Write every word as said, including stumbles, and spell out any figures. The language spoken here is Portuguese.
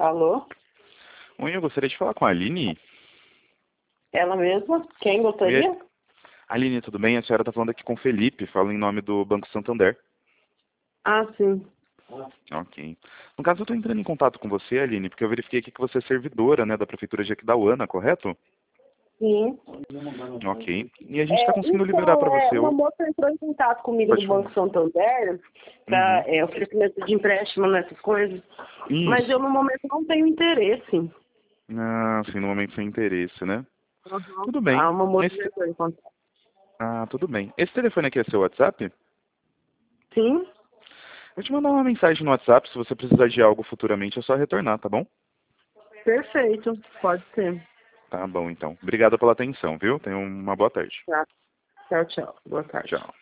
Alô? Oi, eu gostaria de falar com a Aline. Ela mesma? Quem Oi, gostaria? Aline, tudo bem? A senhora está falando aqui com o Felipe, falo em nome do Banco Santander. Ah, sim. Ok. No caso, eu estou entrando em contato com você, Aline, porque eu verifiquei aqui que você é servidora, né, da Prefeitura de Aquidauana, correto? Sim. Ok. E a gente está É, conseguindo liberar para então, é, você uma o... moça entrou em contato comigo do Pode Banco falar. Santander para Uhum. é, oferecimento de empréstimo nessas coisas, mas eu Isso. no momento não tenho interesse. Ah, sim, no momento sem interesse, né? Uhum. Tudo Ah, bem. uma moça já Esse... entrou em contato. Ah, tudo bem. Esse telefone aqui é seu WhatsApp? Sim, Vou te mandar uma mensagem no WhatsApp, se você precisar de algo futuramente, é só retornar, tá bom? perfeito. Pode ser. Tá bom, então. Obrigado pela atenção, viu? Tenha uma boa tarde. Tá. Tchau, tchau. Boa tarde. Tchau.